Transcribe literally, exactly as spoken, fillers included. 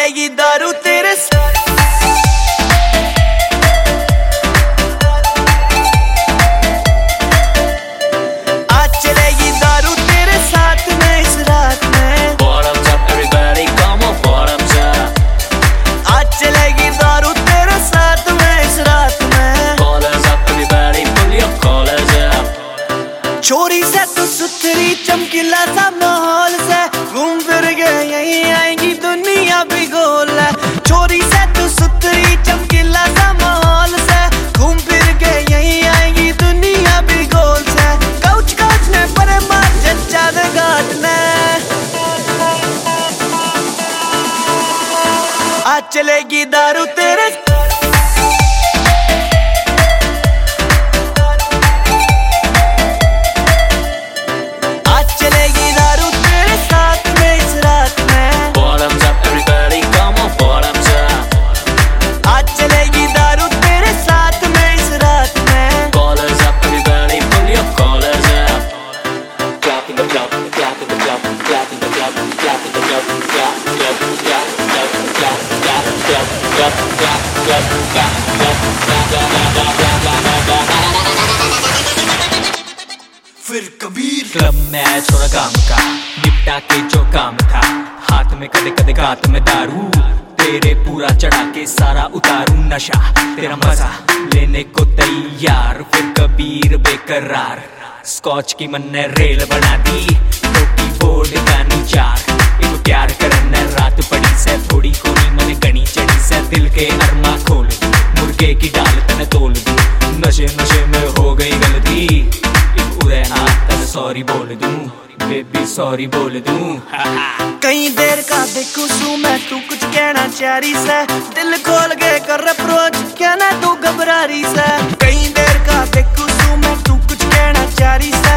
चलेगी दारू तेरे आज चलेगी दारू तेरे साथ में इस रात में। Bottoms up everybody, come on bottoms up। आज चलेगी दारू तेरे साथ में इस रात में। Collars up everybody, pull your collars up। चोरी से तू सुथरी चमकीला सा माहौल से घूम फिर के यहीं आएगी दुनिया भी गोल है। चोरी से तू सुथरी चमकीला सा माहौल से घूम फिर के यहीं आएगी दुनिया भी गोल से। काउच काउच ने परे मार जच्चा दे घाट ने आज चलेगी दारू तेरे फिर कबीर क्लब में आया छोरा काम का निपटा के जो काम था। हाथ में कदे कदे गात में दारू तेरे पूरा चढ़ा के सारा उतारू नशा तेरा मजा लेने को तैयार। फिर कबीर बेकरार स्कॉच की मन ने रेल बना दी टोकी बोर्ड गानी चार। एक प्यार करना रात पड़ी से थोड़ी कोनी मन गणी चढ़ी से दिल के अरमा खोल मुर्गे की डाल तने तोल दी। नशे नशे में हो गई गलती उदय नाथ सॉरी बोल दूं बेबी सॉरी बोल दूं। कई देर का देखूं सू मैं तू कुछ कहना चारी से दिल खोल के कर अप्रोच क्या ना तू घबरा रही से। कई देर का देखूं सू मैं तू कुछ कहना चारी से